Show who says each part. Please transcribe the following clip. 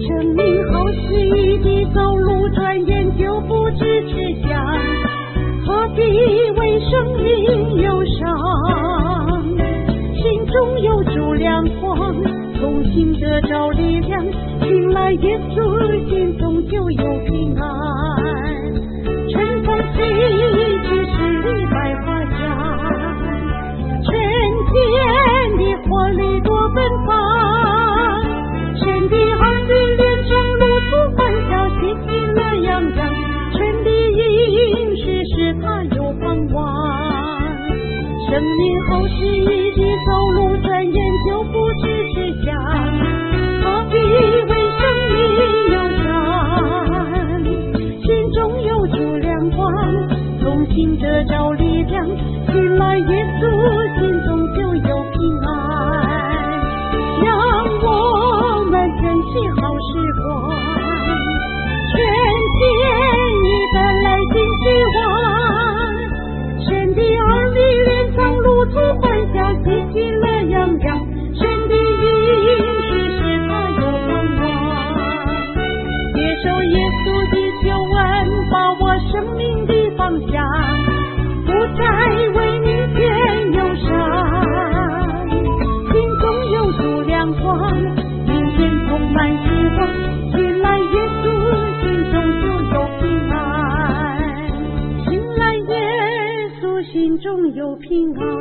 Speaker 1: 生命好似一滴走路，转眼就不知去向，何必为生命忧伤？心中有主亮光，同行得着力量，醒来耶稣心中就有平安。晨风起，即十里百花香，春天的活力多奔放，神的儿女连上路途欢笑，喜气乐洋洋，春的应许使他有盼望。生命好似一滴走路，转眼就不知去向，何必为生命忧伤？心中有主亮光，同行得着力量，醒来耶稣心中就有平安。让我们珍惜好时光，全天已带来新希望，神的儿女连上路途欢笑，喜气乐洋洋，神的应许使他有盼望。接受耶稣的救恩，把握生命的方向，不再为明天忧伤，心中有主亮光，明天充满希望，醒来耶稣心中就有平安，醒来耶稣心中有平安。